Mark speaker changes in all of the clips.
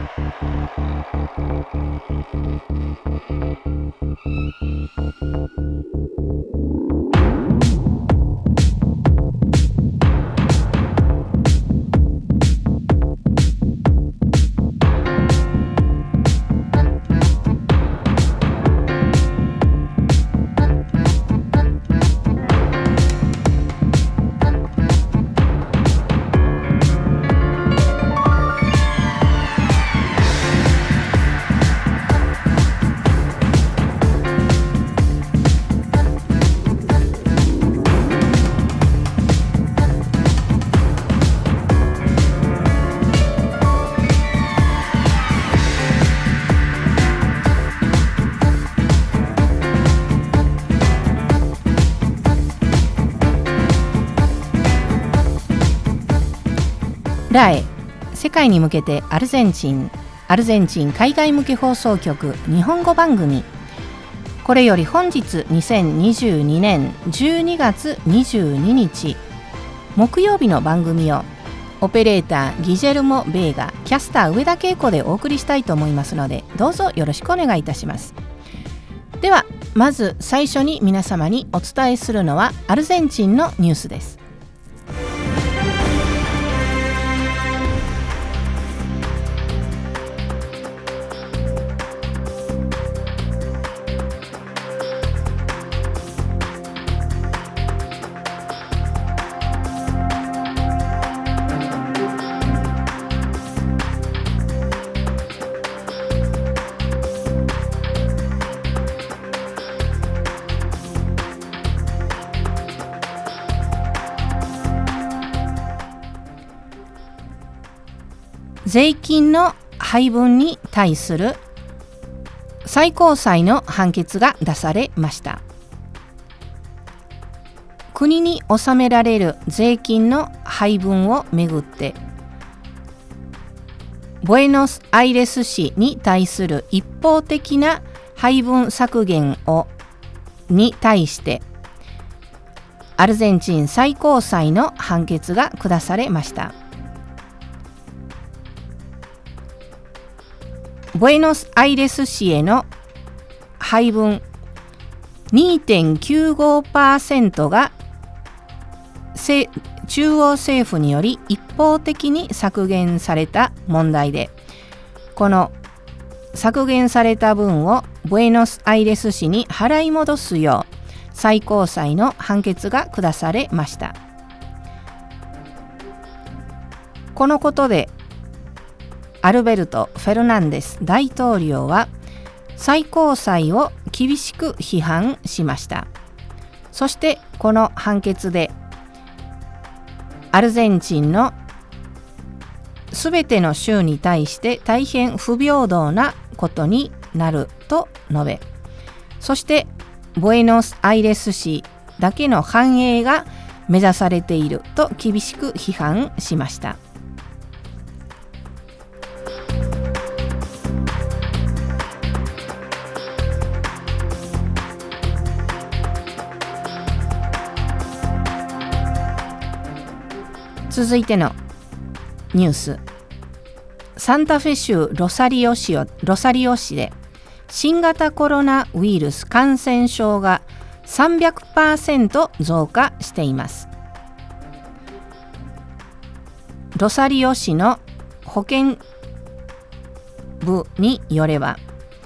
Speaker 1: RAE世界に向けてアルゼンチン海外向け放送局日本語番組。これより本日2022年12月22日木曜日の番組をオペレーターギジェルモ・ベーガ、キャスター上田恵子でお送りしたいと思いますので、どうぞよろしくお願いいたします。ではまず最初に皆様にお伝えするのはアルゼンチンのニュースです。税金の配分に対する最高裁の判決が出されました。国に納められる税金の配分をめぐって、ブエノスアイレス市に対する一方的な配分削減に対してアルゼンチン最高裁の判決が下されました。ブエノスアイレス市への配分 2.95% が中央政府により一方的に削減された問題で、この削減された分をブエノスアイレス市に払い戻すよう最高裁の判決が下されました。このことでアルベルト・フェルナンデス大統領は最高裁を厳しく批判しました。そしてこの判決でアルゼンチンのすべての州に対して大変不平等なことになると述べ、そしてブエノスアイレス市だけの繁栄が目指されていると厳しく批判しました。続いてのニュース、サンタフェ州ロサリオ市で新型コロナウイルス感染症が 300% 増加しています。ロサリオ市の保健部によれば、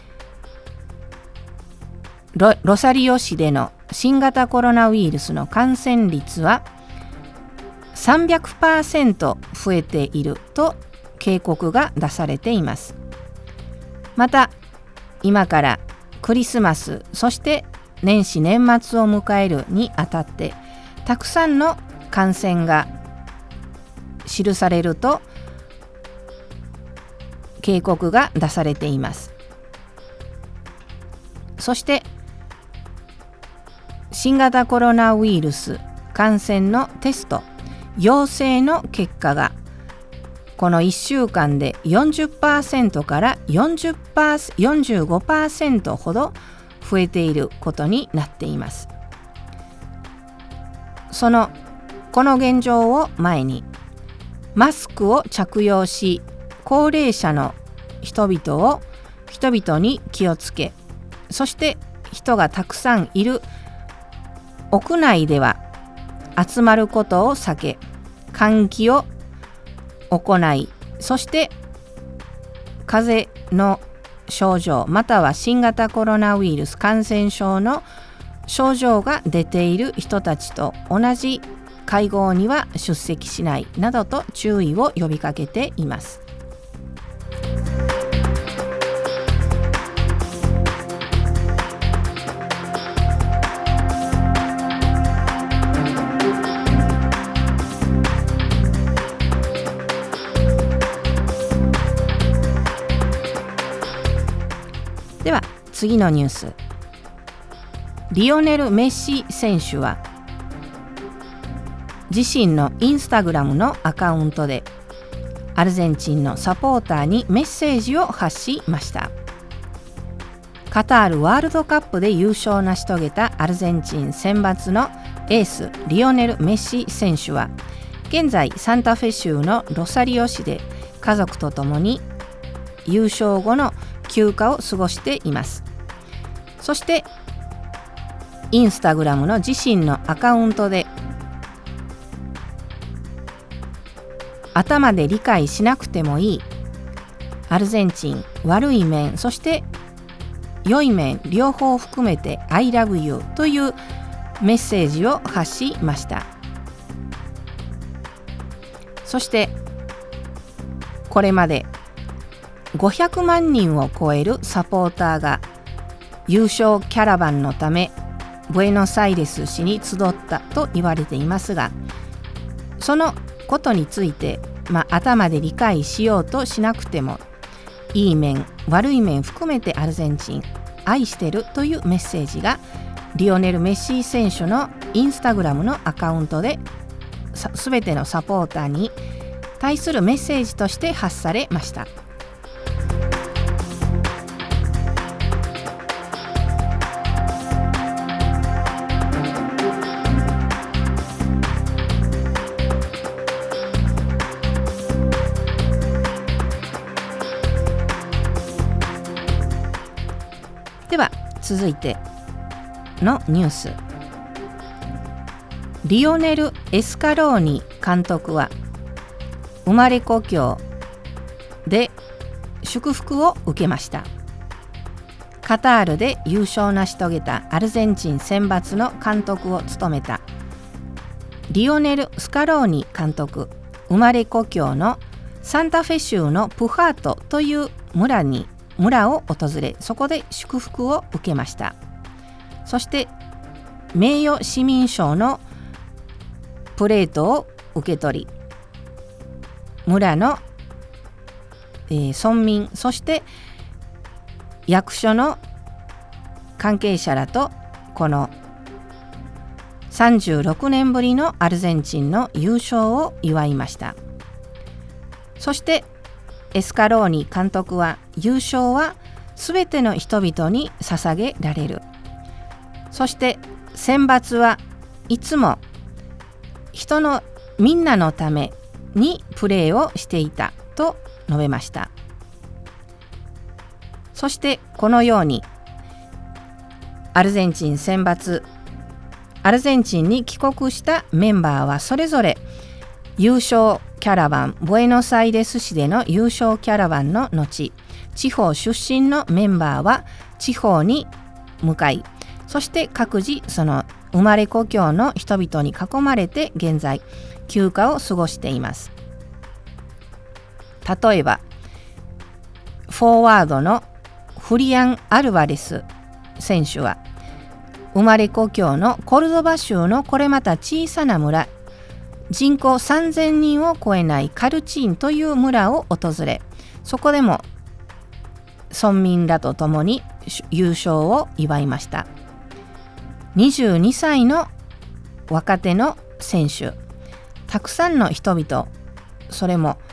Speaker 1: ロサリオ市での新型コロナウイルスの感染率は300% 増えていると警告が出されています。また今からクリスマス、そして年始年末を迎えるにあたってたくさんの感染が記されると警告が出されています。そして新型コロナウイルス感染のテスト陽性の結果がこの1週間で 40% から 45% ほど増えていることになっています。この現状を前にマスクを着用し、高齢者の人々に気をつけ、そして人がたくさんいる屋内では集まることを避け、換気を行い、そして風邪の症状または新型コロナウイルス感染症の症状が出ている人たちと同じ会合には出席しないなどと注意を呼びかけています。では次のニュース。リオネル・メッシ選手は自身のインスタグラムのアカウントでアルゼンチンのサポーターにメッセージを発しました。カタールワールドカップで優勝を成し遂げたアルゼンチン選抜のエースリオネル・メッシ選手は現在サンタフェ州のロサリオ市で家族と共に優勝後の休暇を過ごしています。そしてインスタグラムの自身のアカウントで頭で理解しなくてもいいアルゼンチン悪い面そして良い面両方含めて I love you というメッセージを発しました。そしてこれまで500万人を超えるサポーターが優勝キャラバンのためブエノスアイレス市に集ったと言われていますが、そのことについて、頭で理解しようとしなくてもいい面悪い面含めてアルゼンチン愛してるというメッセージがリオネル・メッシ選手のインスタグラムのアカウントですべてのサポーターに対するメッセージとして発されました。では続いてのニュース。リオネル・エスカローニ監督は生まれ故郷で祝福を受けました。カタールで優勝を成し遂げたアルゼンチン選抜の監督を務めたリオネル・スカローニ監督、生まれ故郷のサンタフェ州のプハートという村を訪れ、そこで祝福を受けました。そして名誉市民賞のプレートを受け取り、村の、村民そして役所の関係者らとこの36年ぶりのアルゼンチンの優勝を祝いました。そしてエスカローニ監督は優勝はすべての人々に捧げられる。そして選抜はいつもみんなのためにプレーをしていたと述べました。そしてこのようにアルゼンチンに帰国したメンバーはそれぞれ優勝キャラバン、ブエノスアイレス市での優勝キャラバンの後、地方出身のメンバーは地方に向かい、そして各自その生まれ故郷の人々に囲まれて現在休暇を過ごしています。例えばフォワードのフリアン・アルバレス選手は生まれ故郷のコルドバ州のこれまた小さな村、人口3000人を超えないカルチーンという村を訪れ、そこでも村民らと共に優勝を祝いました。22歳の若手の選手、たくさんの人々、それも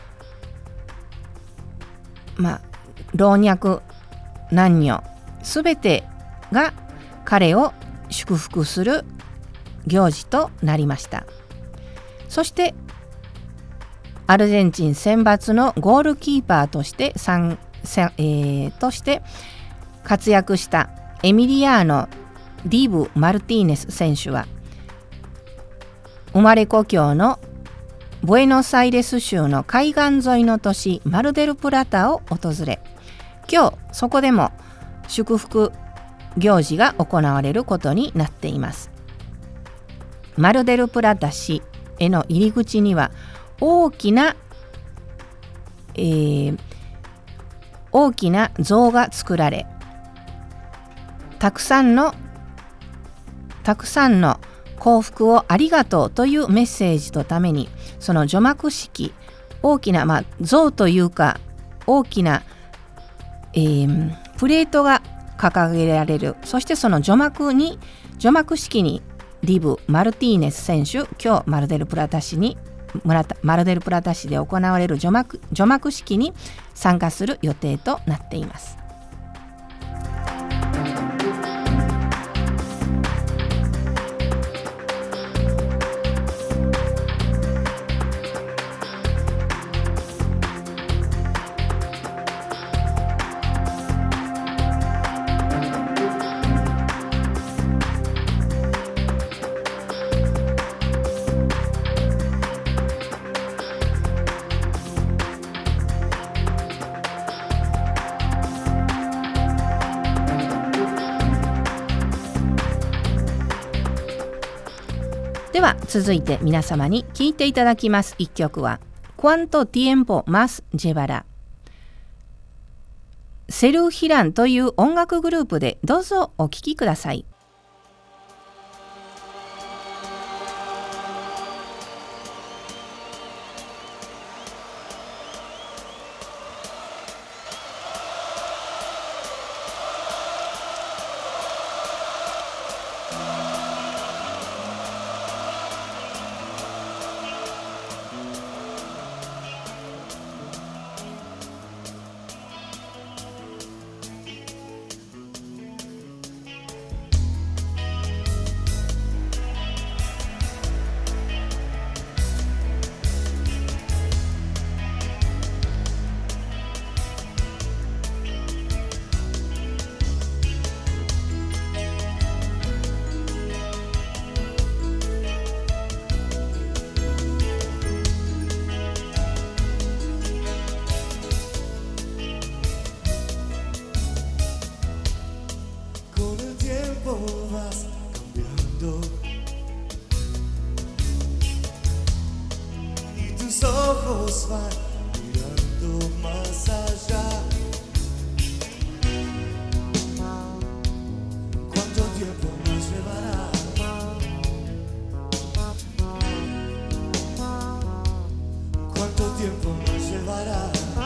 Speaker 1: 老若男女すべてが彼を祝福する行事となりました。そしてアルゼンチン選抜のゴールキーパーとして参として活躍したエミリアーノ・ディブ・マルティーネス選手は、生まれ故郷のブエノスアイレス州の海岸沿いの都市マルデルプラタを訪れ、今日そこでも祝福行事が行われることになっています。マルデルプラタ市への入り口には大きな像が作られ、たくさんの幸福をありがとうというメッセージとために、その除幕式、大きな、像というか大きな、プレートが掲げられる。そしてその除幕式にディブ・マルティーネス選手、今日マルデルプラタ市で行われる除幕式に参加する予定となっています。では続いて皆様に聴いていただきます一曲はCuánto tiempo más llevará、セルヒランという音楽グループでどうぞお聴きください。
Speaker 2: Van mirando más allá. ¿Cuánto tiempo más llevará? ¿Cuánto tiempo más llevará?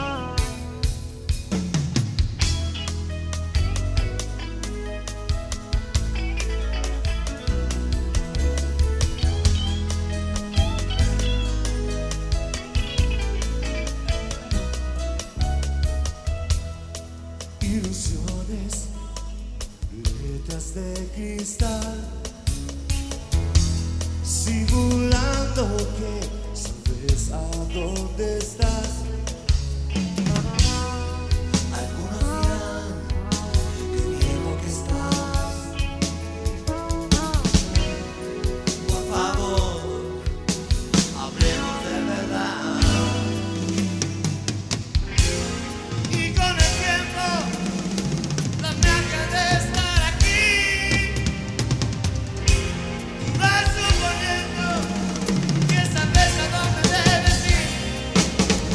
Speaker 2: Ilusiones, letras de cristal, simulando que sabes a dónde estás. Algunos dirán que viejo que estás. Por favor, hablemos de verdad. Y con el tiempo la magia de estar aquí va suponiendo que sabes a dónde debes ir.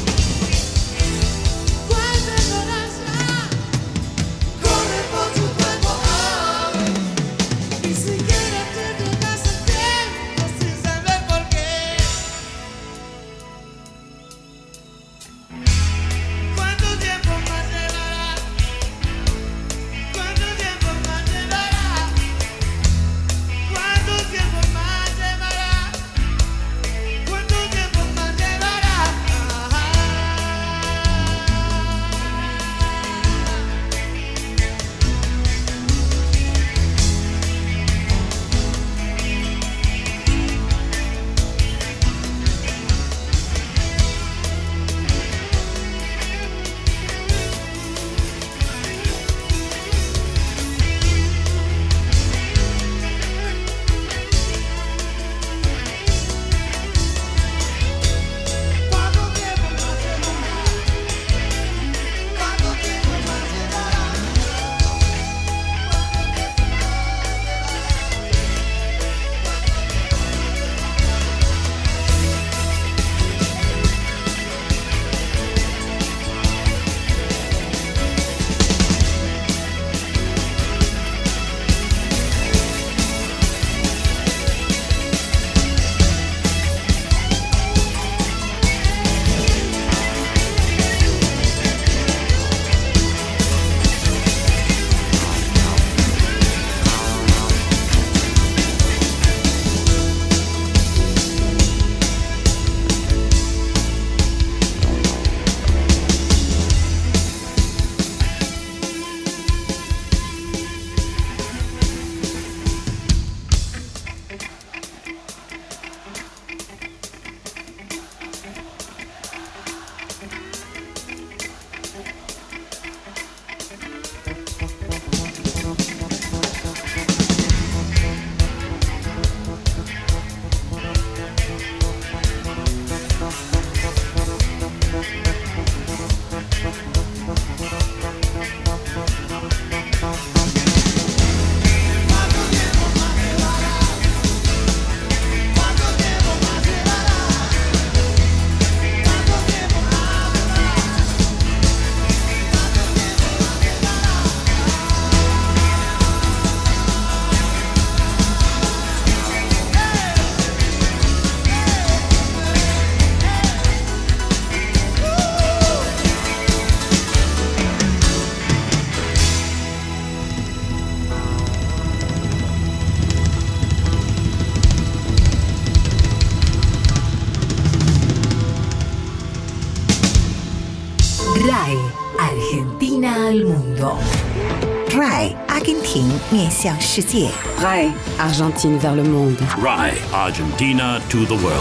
Speaker 3: RAI Argentina al mundo.
Speaker 4: RAI 阿根廷面向世界。
Speaker 5: RAI Argentine vers le monde.
Speaker 6: RAI Argentina to the world.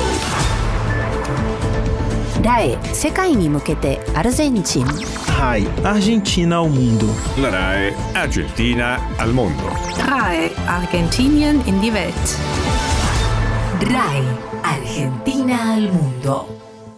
Speaker 1: RAI 世界に向けてアルゼンチン。
Speaker 7: RAI Argentina ao mundo.
Speaker 8: La RAI Argentina al mondo.
Speaker 5: RAI Argentinien in die Welt.
Speaker 3: RAI Argentina al mundo.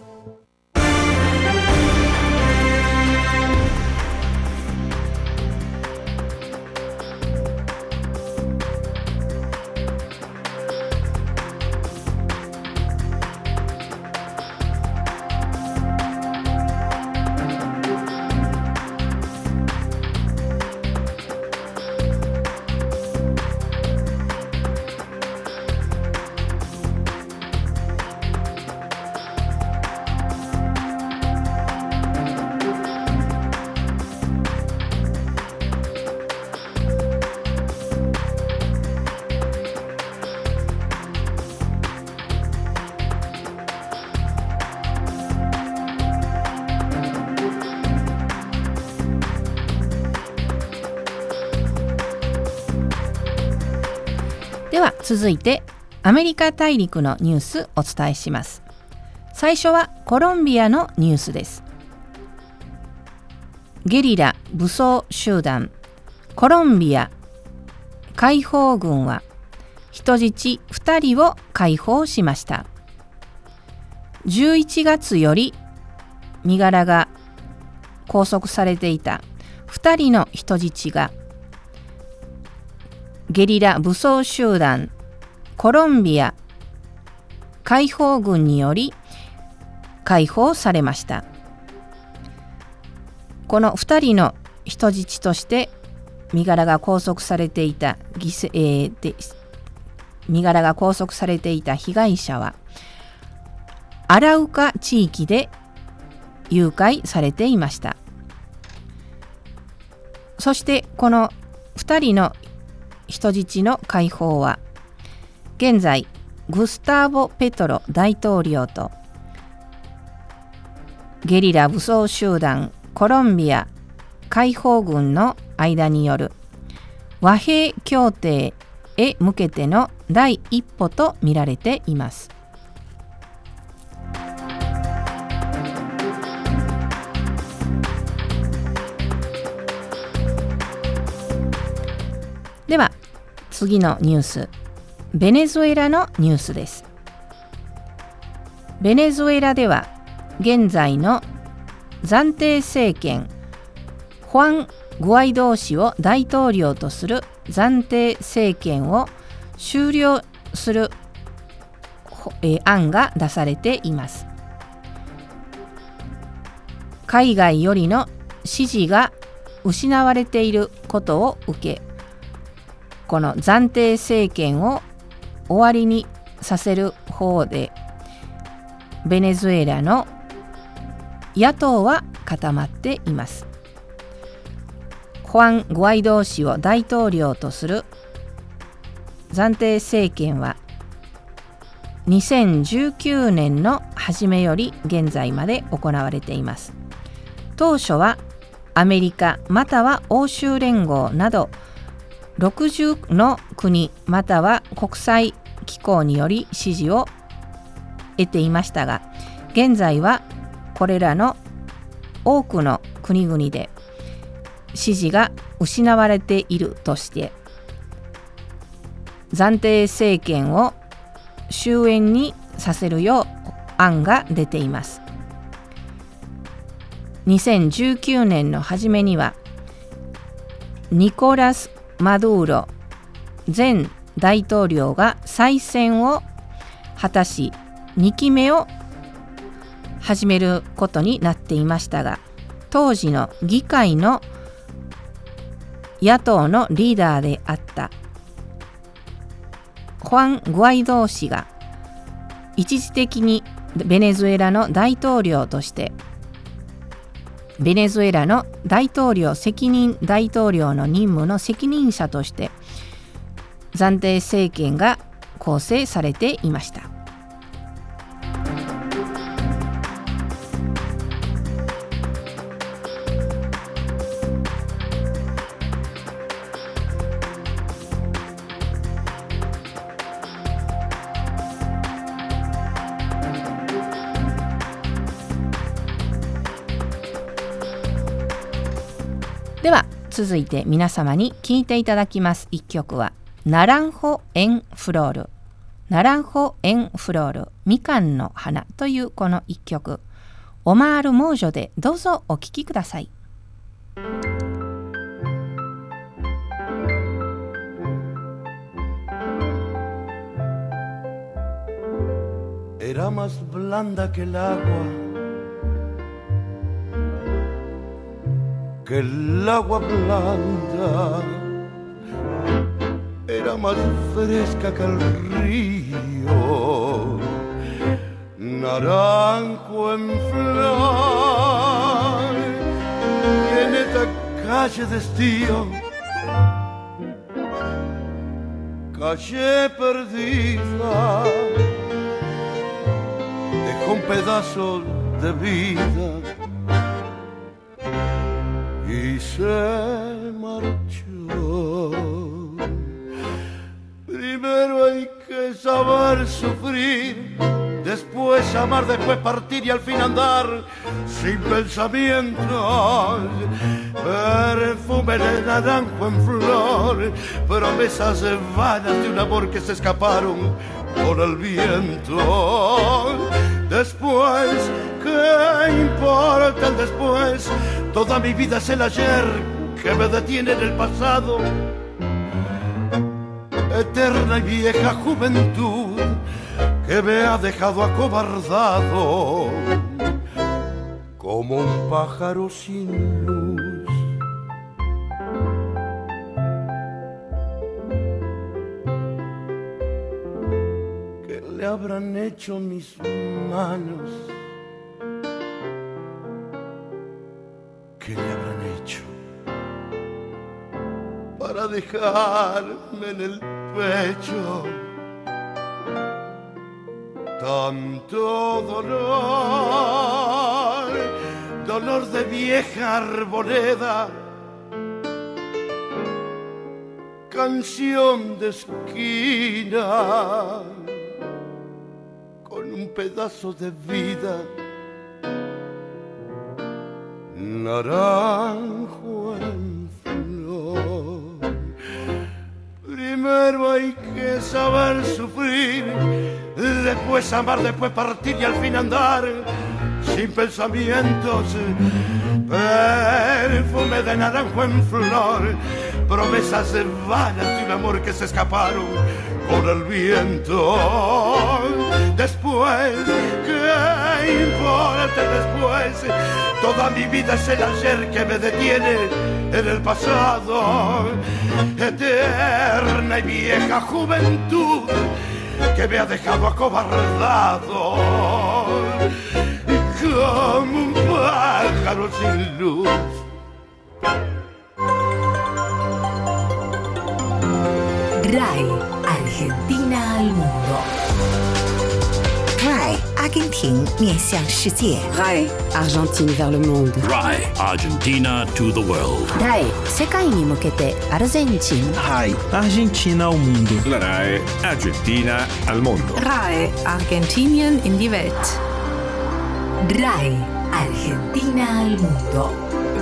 Speaker 1: では続いてアメリカ大陸のニュースお伝えします。最初はコロンビアのニュースです。ゲリラ武装集団コロンビア解放軍は人質2人を解放しました。11月より身柄が拘束されていた2人の人質がゲリラ武装集団コロンビア解放軍により解放されました。この2人の人質として身柄が拘束されていた身柄が拘束されていた被害者はアラウカ地域で誘拐されていました。そしてこの2人の人質の解放は現在グスターボ・ペトロ大統領とゲリラ武装集団コロンビア解放軍の間による和平協定へ向けての第一歩と見られています。では次のニュース、ベネズエラのニュースです。ベネズエラでは現在の暫定政権ホアン・グアイドー氏を大統領とする暫定政権を終了する案が出されています。海外よりの支持が失われていることを受け、この暫定政権を終わりにさせる方でベネズエラの野党は固まっています。ホアン・グアイドー氏を大統領とする暫定政権は2019年の初めより現在まで行われています。当初はアメリカまたは欧州連合など60の国または国際機構により支持を得ていましたが、現在はこれらの多くの国々で支持が失われているとして暫定政権を終焉にさせるよう案が出ています。2019年の初めにはニコラス・マドゥーロ前大統領が再選を果たし2期目を始めることになっていましたが、当時の議会の野党のリーダーであったホアン・グアイドー氏が一時的にベネズエラの大統領としてベネズエラの大統領の任務の責任者として暫定政権が構成されていました。 では続いて皆様に聴いていただきます一曲はナランホ・エン・フロール、ナランホ・エン・フロール、みかんの花というこの一曲、オマール・モージョでどうぞお聴きください。
Speaker 2: Era más blanda que el agua, que el agua blanda. Era más fresca que el río, naranjo en flor. Y en esta calle de estío, calle perdida, dejó un pedazo de vida y se marchó. Primero hay que saber sufrir, después amar, después partir y al fin andar sin pensamientos. Perfume de naranjo en flor, promesas vanas de un amor que se escaparon con el viento. Después, ¿qué importa el después? Toda mi vida es el ayer que me detiene en el pasado. Eterna y vieja juventud que me ha dejado acobardado como un pájaro sin luz. ¿Qué le habrán hecho mis manos? ¿Qué le habrán hecho para dejarme en el pecho tanto dolor, dolor de vieja arboleda, canción de esquina, con un pedazo de vida, naranjo en flor. Primero hay que saber sufrir, después amar, después partir y al fin andar sin pensamientos. Perfume de naranjo en flor, promesas vanas de un amor que se escaparon con el viento. Después, ¿qué importa después? Toda mi vida es el ayer que me detiene en el pasado. Eterna y vieja juventud que me ha dejado acobardado como un pájaro sin luz.
Speaker 3: RAI, Argentina al mundo.
Speaker 4: RAI 阿根廷面向世界。
Speaker 5: RAI, Argentine vers le monde.
Speaker 6: RAI, Argentina to the world.
Speaker 1: RAI 世界に向けてアルゼンチン。
Speaker 7: RAI Argentina ao mundo.
Speaker 8: La RAI Argentina al mundo.
Speaker 5: RAI, Argentinien in die Welt.
Speaker 3: RAI, Argentina al mundo.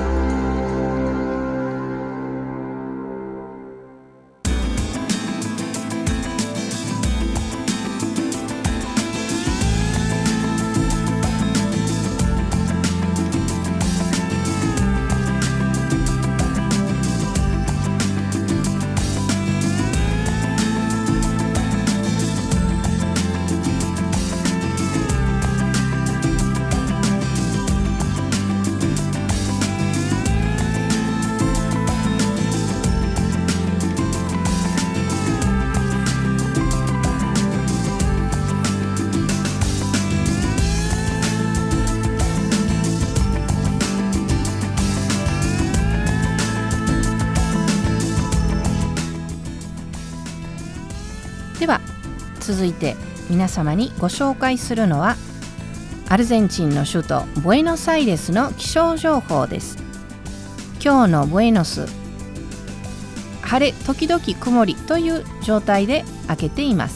Speaker 1: では続いて皆様にご紹介するのはアルゼンチンの首都ブエノスアイレスの気象情報です。今日のブエノス、晴れ時々曇りという状態で明けています。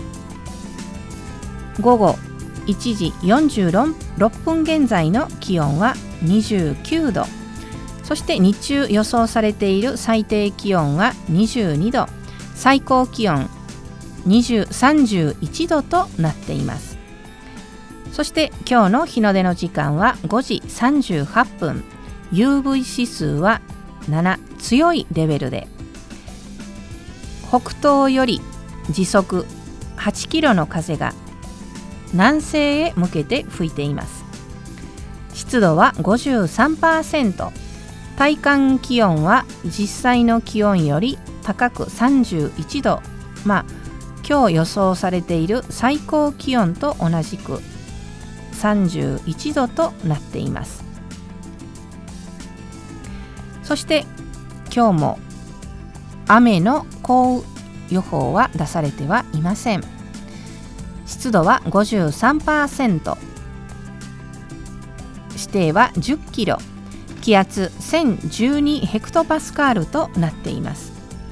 Speaker 1: 午後1時46分現在の気温は29度、 そして日中予想されている最低気温は22度、最高気温31度となっています。そして今日の日の出の時間は5時38分、UV 指数は7、強いレベルで、北東より時速8キロの風が南西へ向けて吹いています。湿度は 53%、体感気温は実際の気温より高く31度、今日予想されている最高気温と同じく31度となっています。そして今日も雨の降雨予報は出されてはいません。湿度は 53%、視程は10キロ、気圧1012ヘクトパスカールとなっています。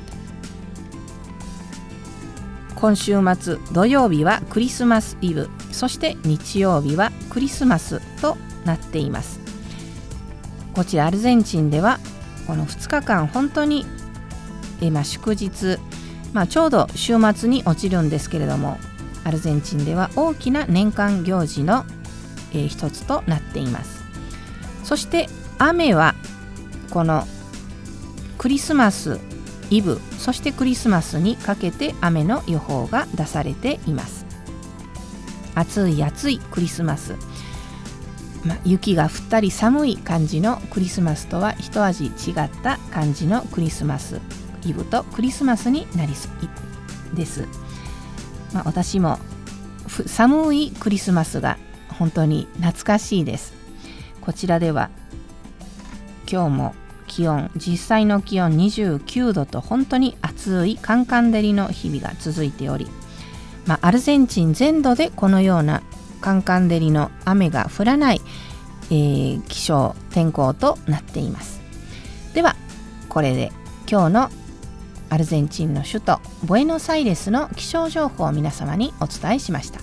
Speaker 1: 今週末土曜日はクリスマスイブ、そして日曜日はクリスマスとなっています。こちらアルゼンチンではこの2日間本当に祝日、ちょうど週末に落ちるんですけれども、アルゼンチンでは大きな年間行事の一つとなっています。そして雨はこのクリスマスイブ、そしてクリスマスにかけて雨の予報が出されています。暑い暑いクリスマス、雪が降ったり寒い感じのクリスマスとは一味違った感じのクリスマスイブとクリスマスになりそうです。私も寒いクリスマスが本当に懐かしいです。こちらでは今日も実際の気温29度と本当に暑いカンカン照りの日々が続いており、アルゼンチン全土でこのようなカンカン照りの雨が降らない、気象天候となっています。ではこれで今日のアルゼンチンの首都ブエノスアイレスの気象情報を皆様にお伝えしました。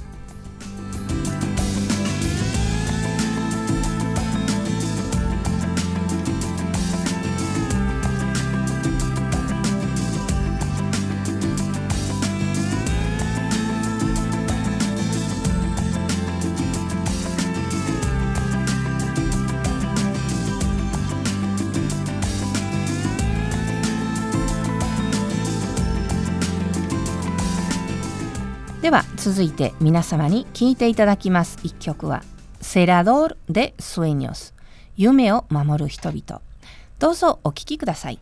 Speaker 1: では続いて皆様に聴いていただきます一曲はCelador de Sueños、 夢を守る人々。どうぞお聴きください。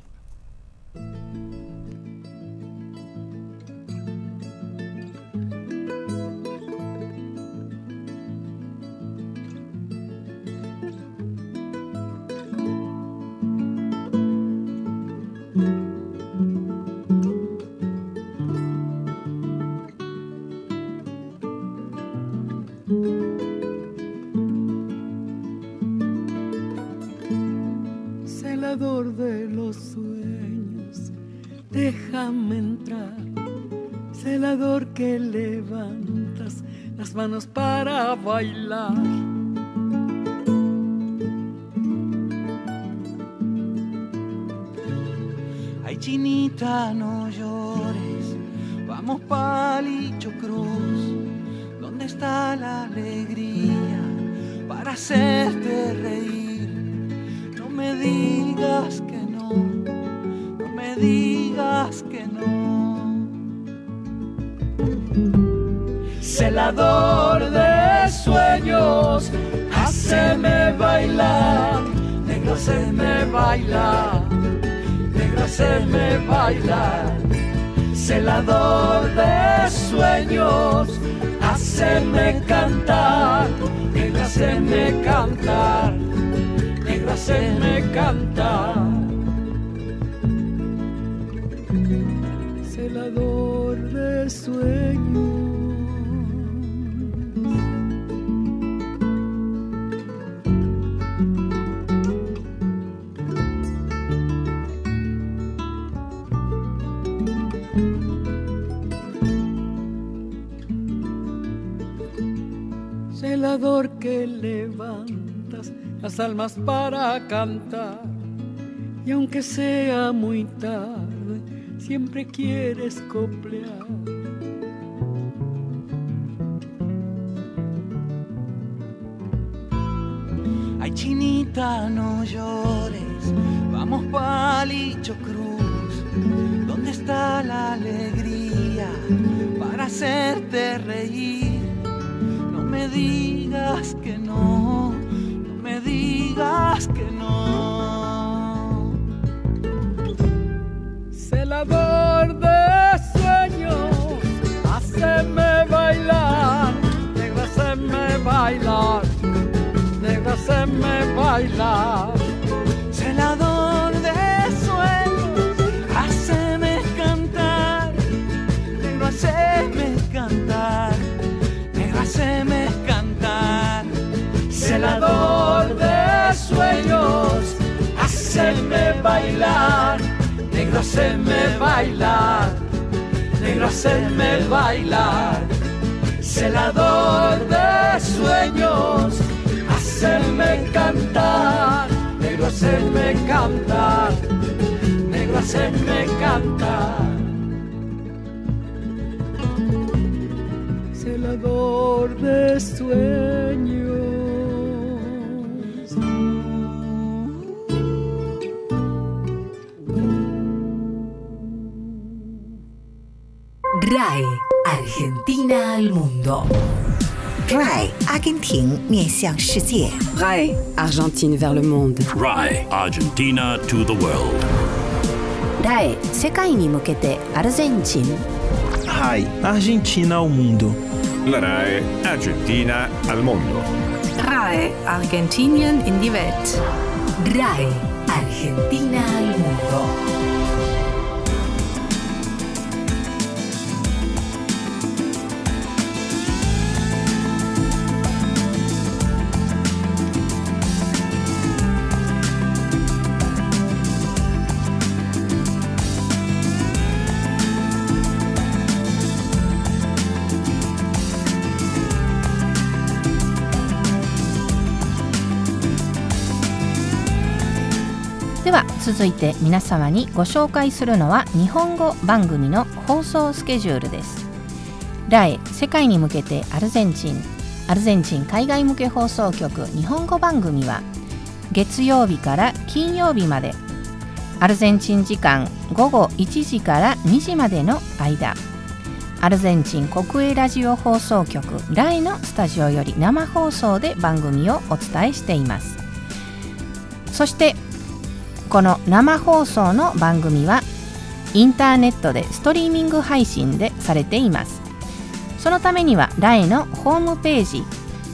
Speaker 9: Celador de los sueños, déjame entrar. Celador que levantas las manos para bailar. Ay, chinita, no llores, vamos Palillo Cruz. ¿Dónde está la alegría para hacerte reír? No me digas que no, no me digas que no. Celador de sueños, háceme bailar, negro, háceme bailar, negro, háceme bailar. Celador de sueños, háceme cantar, negro, háceme cantar, negro, háceme cantar. Celador de sueños. Celador que levantas las almas para cantar. y aunque sea muy tarde, siempre quieres coplear. Ay, chinita, no llores, vamos Palicho Cruz. ¿Dónde está la alegría para hacerte reír? No me digas que no, no me digas que no. Celador de sueños, haceme bailar, negro, haceme bailar, negro, haceme bailar. Celador de sueños, haceme cantar, negro, haceme cantar, negro, haceme cantar. Celador de sueños, haceme bailar, negro, haceme bailar, negro, haceme bailar. Celador de sueños, haceme cantar, negro, haceme cantar, negro, haceme cantar. Celador de sueños.
Speaker 3: RAE, Argentina al mundo.
Speaker 4: RAI 阿根廷面向世界。
Speaker 5: RAE, Argentine vers le monde.
Speaker 6: RAE, Argentina to the world.
Speaker 1: RAE 世界に向けてアルゼンチン。
Speaker 7: RAI, Argentina ao mundo.
Speaker 8: La RAE Argentina al mondo.
Speaker 5: RAE, Argentinien in die Welt.
Speaker 3: RAE, Argentina al mundo.
Speaker 1: では続いて皆様にご紹介するのは日本語番組の放送スケジュールです。RAE世界に向けてアルゼンチン海外向け放送局日本語番組は月曜日から金曜日までアルゼンチン時間午後1時から2時までの間、アルゼンチン国営ラジオ放送局 RAE のスタジオより生放送で番組をお伝えしています。そしてこの生放送の番組はインターネットでストリーミング配信でされています。そのためには RAE のホームページ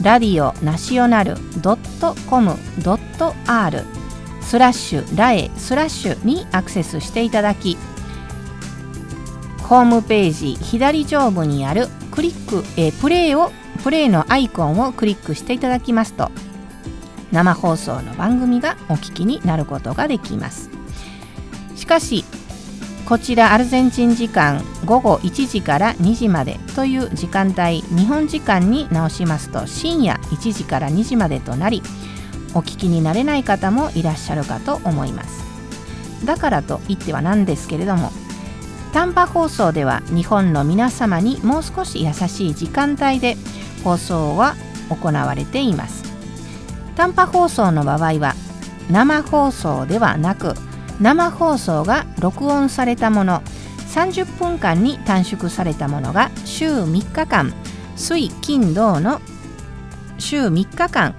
Speaker 1: radio nacional.com.r/RAE/ にアクセスしていただき、ホームページ左上部にあるクリック、プレイのアイコンをクリックしていただきますと生放送の番組がお聞きになることができます。しかしこちらアルゼンチン時間午後1時から2時までという時間帯、日本時間に直しますと深夜1時から2時までとなり、お聞きになれない方もいらっしゃるかと思います。だからといってはなんですけれども、短波放送では日本の皆様にもう少し優しい時間帯で放送は行われています。短波放送の場合は生放送ではなく、生放送が録音されたもの30分間に短縮されたものが週3日間、水金土の週3日間、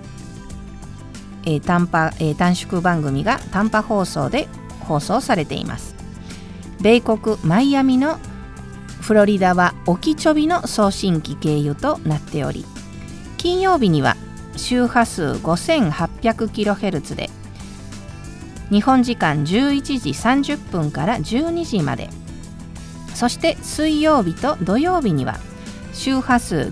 Speaker 1: 短縮番組が短波放送で放送されています。米国マイアミのフロリダはオキチョビの送信機経由となっており、金曜日には周波数 5800kHz で日本時間11時30分から12時まで、そして水曜日と土曜日には周波数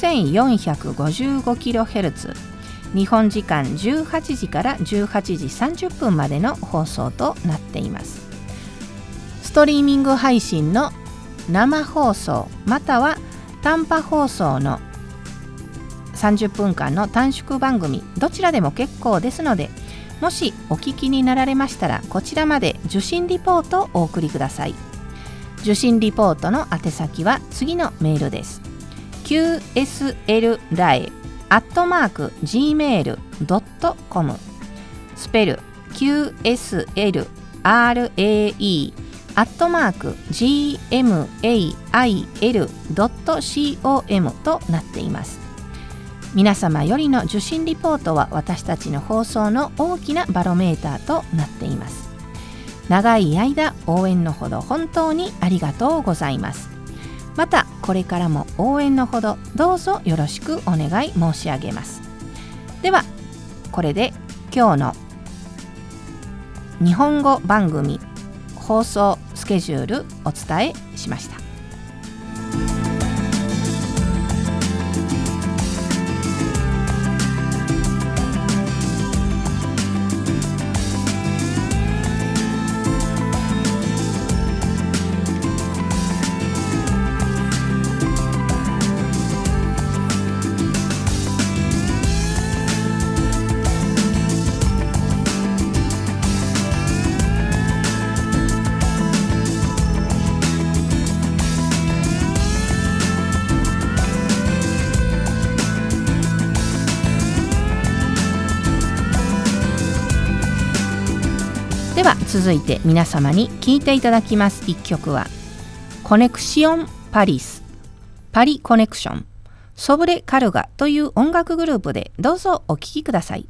Speaker 1: 9455kHz、日本時間18時から18時30分までの放送となっています。ストリーミング配信の生放送または短波放送の30分間の短縮番組、どちらでも結構ですので、 もしお聞きになられましたら、こちらまで受信リポートをお送りください。受信リポートの宛先は次のメールです。qslrae@gmail.com スペル qslrae@gmail.com となっています。皆様よりの受信リポートは私たちの放送の大きなバロメーターとなっています。長い間応援のほど本当にありがとうございます。またこれからも応援のほどどうぞよろしくお願い申し上げます。ではこれで今日の日本語番組放送スケジュールお伝えしました。では続いて皆様に聴いていただきます一曲はコネクシオンパリス、パリコネクション、ソブレカルガという音楽グループで、どうぞお聴きください。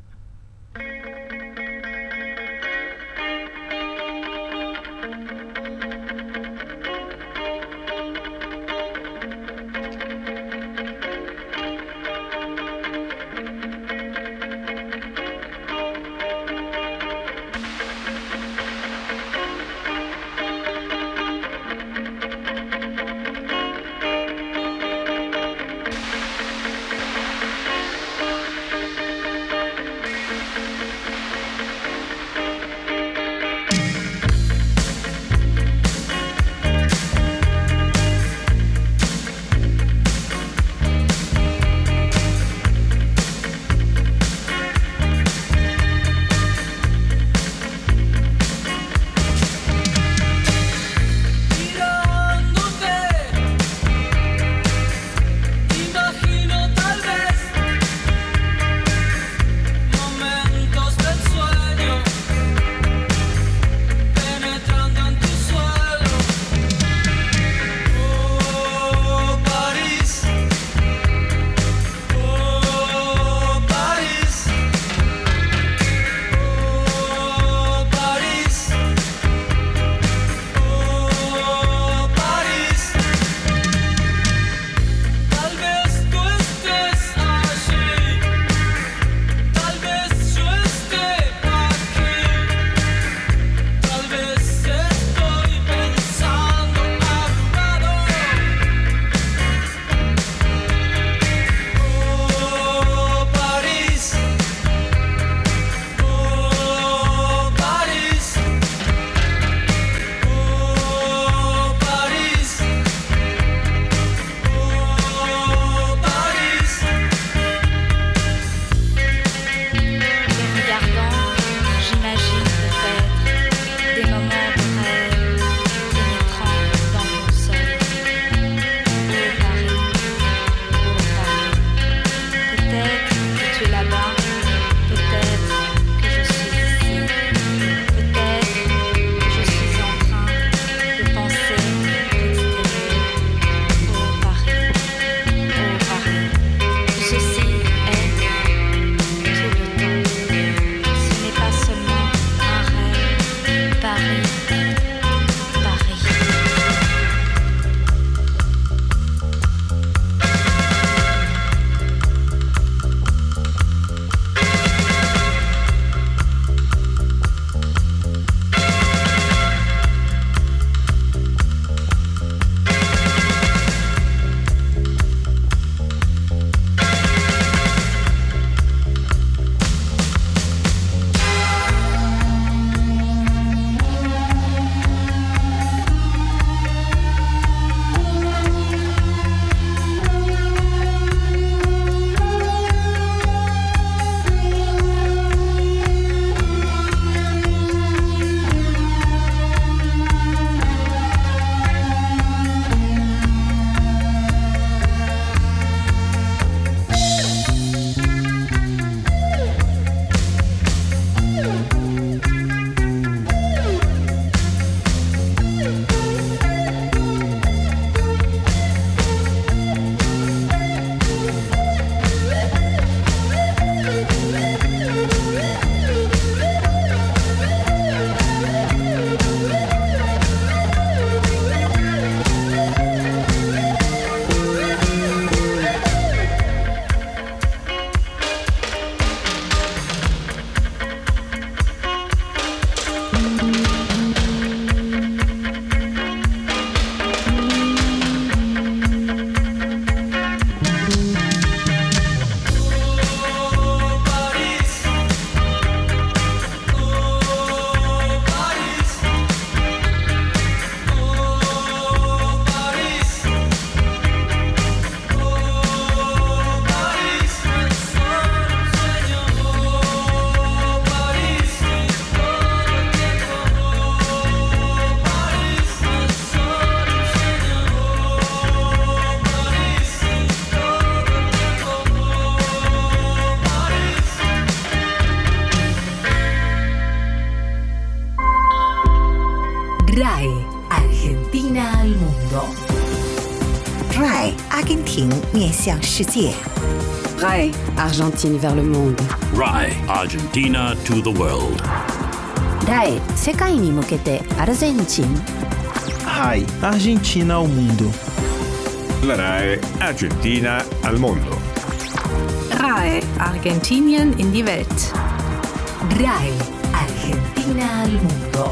Speaker 3: RAE Argentina al mundo.
Speaker 4: RAI 阿根廷面向世界。
Speaker 5: RAE Argentine vers le monde.
Speaker 6: RAE Argentina to the world.
Speaker 1: RAE 世界に向けてアルゼンチン。
Speaker 7: RAI Argentina ao mundo.
Speaker 8: La RAE Argentina al mondo.
Speaker 5: RAE Argentinien in die Welt.
Speaker 3: RAE Argentina al mundo.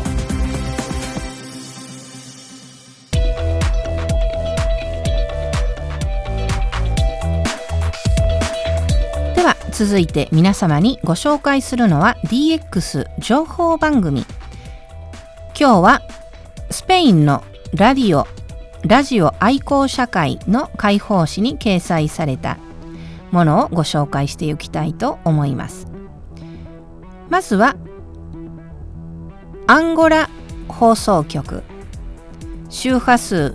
Speaker 1: では続いて皆様にご紹介するのは DX 情報番組。今日はスペインのラジオ愛好社会の広報誌に掲載されたものをご紹介していきたいと思います。まずはアンゴラ放送局、周波数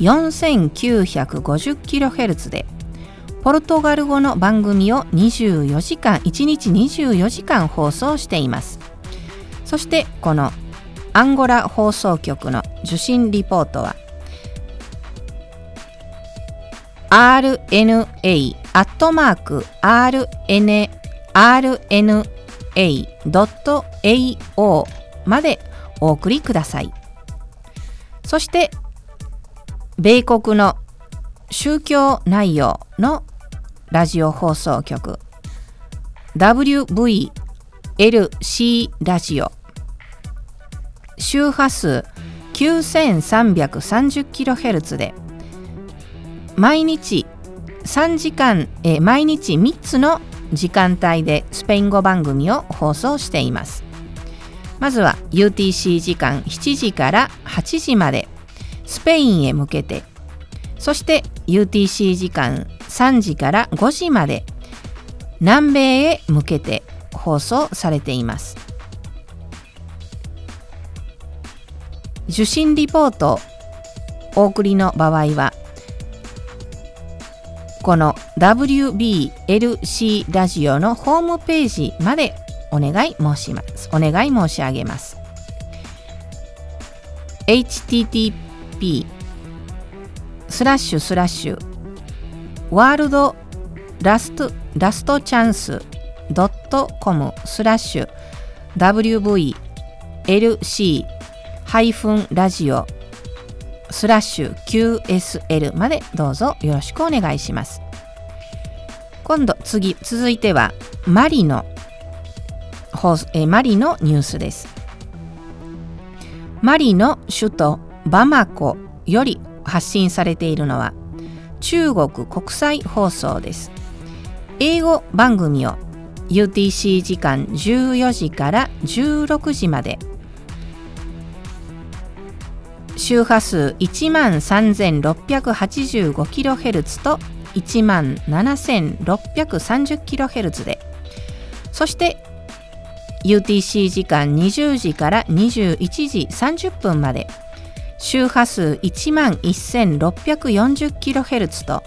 Speaker 1: 4950kHz でポルトガル語の番組を24時間1日24時間放送しています。そしてこのアンゴラ放送局の受信リポートは rna@rna.ao までお送りください。そして米国の宗教内容のラジオ放送局 WVLC ラジオ、周波数 9330kHz で毎日3つの時間帯でスペイン語番組を放送しています。まずは UTC 時間7時から8時までスペインへ向けて、そして UTC 時間3時から5時まで南米へ向けて放送されています。受信リポートお送りの場合はこの WBLC ラジオのホームページまでお願い申し上げます。 http://worldlastchance.com/radio/QSL までどうぞよろしくお願いします。続いてはマリのニュースです。マリの首都バマコより発信されているのは中国国際放送です。英語番組を UTC 時間14時から16時まで周波数 13,685kHz と 17,630kHz で、そしてUTC 時間20時から21時30分まで周波数 11,640kHz と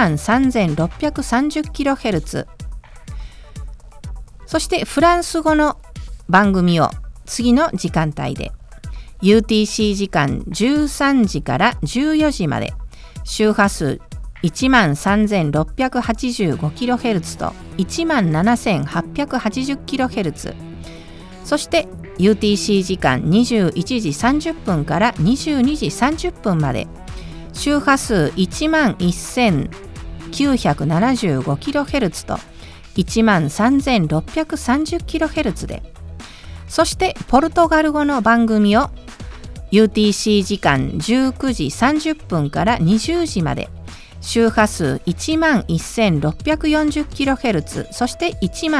Speaker 1: 13,630kHz、 そしてフランス語の番組を次の時間帯で UTC 時間13時から14時まで周波数 13,685kHz と 17,880kHz、 そして UTC 時間21時30分から22時30分まで周波数 11,975kHz と 13,630kHz で、そしてポルトガル語の番組を UTC 時間19時30分から20時まで周波数 11,640kHz そして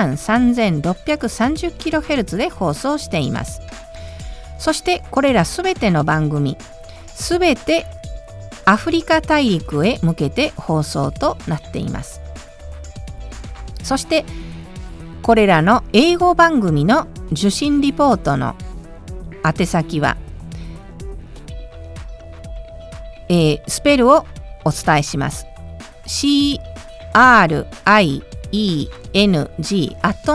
Speaker 1: 13,630kHz で放送しています。そしてこれらすべての番組すべてアフリカ大陸へ向けて放送となっています。そしてこれらの英語番組の受信リポートの宛先は、スペルをお伝えします。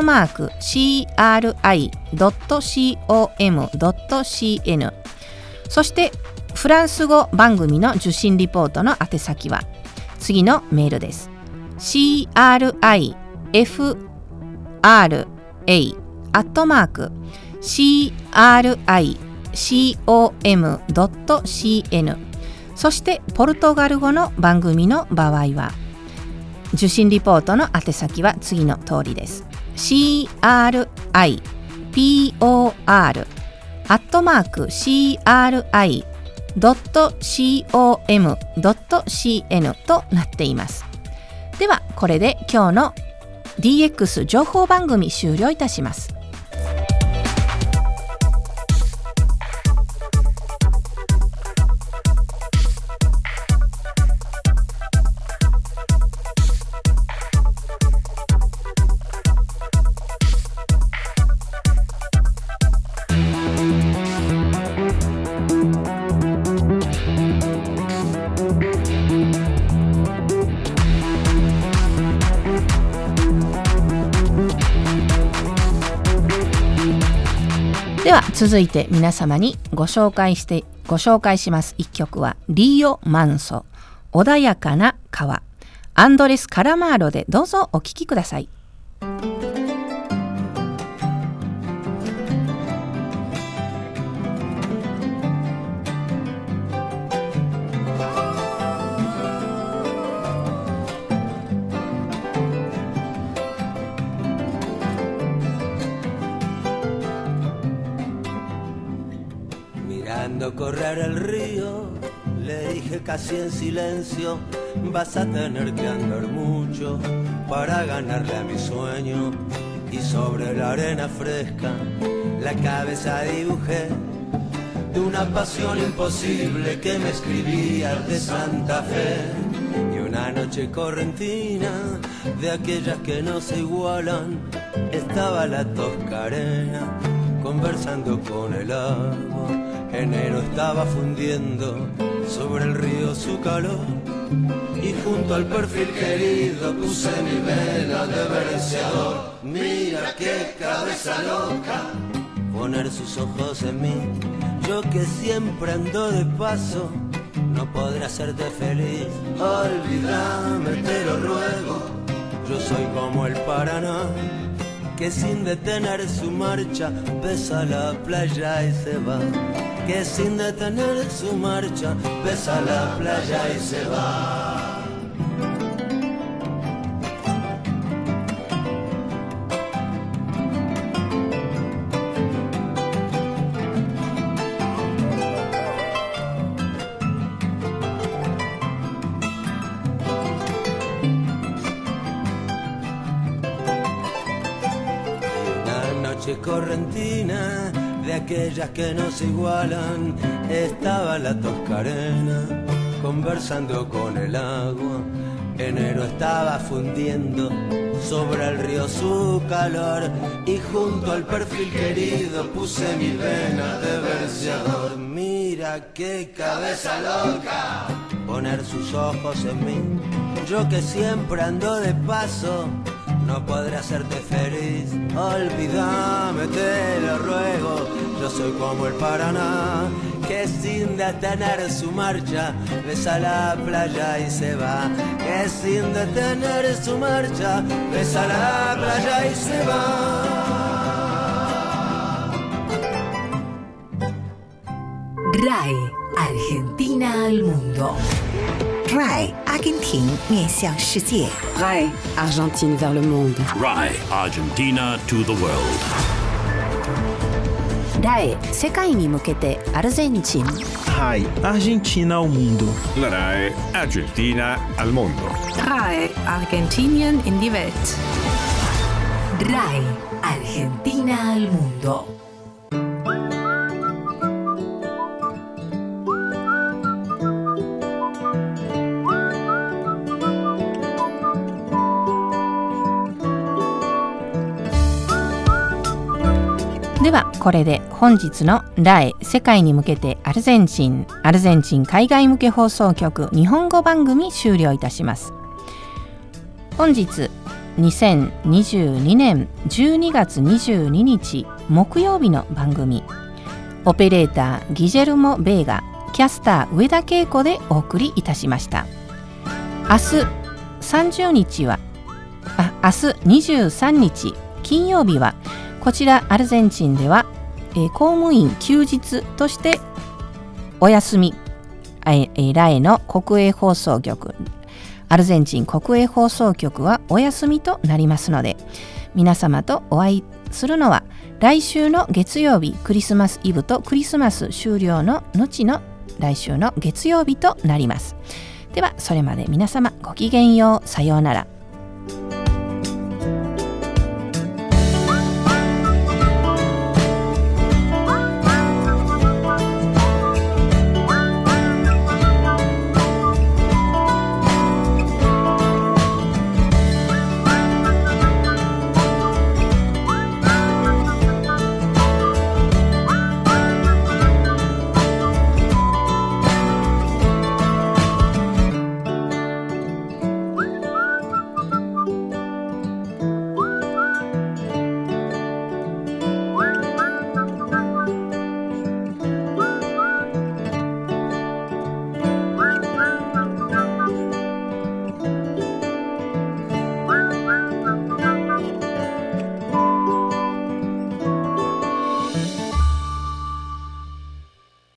Speaker 1: CRIENG@CRI.com.cn、 そしてフランス語番組の受信リポートの宛先は次のメールです。 crifra@cricom.cn そしてポルトガル語の番組の場合は受信リポートの宛先は次の通りです。 cripor@cricom.cn となっています。ではこれで今日の DX 情報番組終了いたします。では続いて皆様にご紹介します一曲はリオ・マンソ、穏やかな川、アンドレス・カラマーロでどうぞお聴きください。
Speaker 10: Correr el río, le dije casi en silencio, vas a tener que andar mucho para ganarle a mi sueño. Y sobre la arena fresca la cabeza dibujé de una pasión imposible que me escribía de Santa Fe. Y una noche correntina, de aquellas que no se igualan, estaba la Toscarena conversando con el agua. Enero estaba fundiendo sobre el río su calor, y junto al perfil querido puse mi vena de verseador. Mira qué cabeza loca, poner sus ojos en mí. Yo que siempre ando de paso, no podré hacerte feliz. Olvídame, te lo ruego, yo soy como el Paraná, que sin detener su marcha besa la playa y se va. Que sin detener su marcha besa la playa y se va. Correntina, de aquellas que no se igualan, estaba la Toscarena conversando con el agua. Enero estaba fundiendo sobre el río su calor, y junto al perfil querido puse mi vena de verseador. Mira qué cabeza loca, poner sus ojos en mí. Yo que siempre ando de paso, no podré hacerte feliz. Olvídame, te lo ruego, yo soy como el Paraná, que sin detener su marcha besa la playa y se va. Que sin detener su marcha besa la playa y se va.
Speaker 3: RAI, Argentina al mundo.
Speaker 4: RAI, Argentin 面向世界。
Speaker 5: RAI, Argentine vers le monde.
Speaker 6: RAI, Argentina to the world.
Speaker 1: RAI, 世界に向けてアルゼンチン。
Speaker 7: RAI, Argentina ao mundo.
Speaker 8: La RAI Argentina al mondo.
Speaker 5: RAI, Argentinien in die Welt.
Speaker 3: RAI, Argentina al mundo.
Speaker 1: ではこれで本日のRAI世界に向けてアルゼンチン海外向け放送局日本語番組終了いたします。本日2022年12月22日木曜日の番組、 オペレーターギジェルモ・ベーガ、キャスター上田恵子でお送りいたしました。明日23日金曜日はこちらアルゼンチンでは、公務員休日としてお休み、ラエの国営放送局、アルゼンチン国営放送局はお休みとなりますので、皆様とお会いするのは来週の月曜日、クリスマスイブとクリスマス終了の後の来週の月曜日となります。ではそれまで皆様ごきげんよう、さようなら。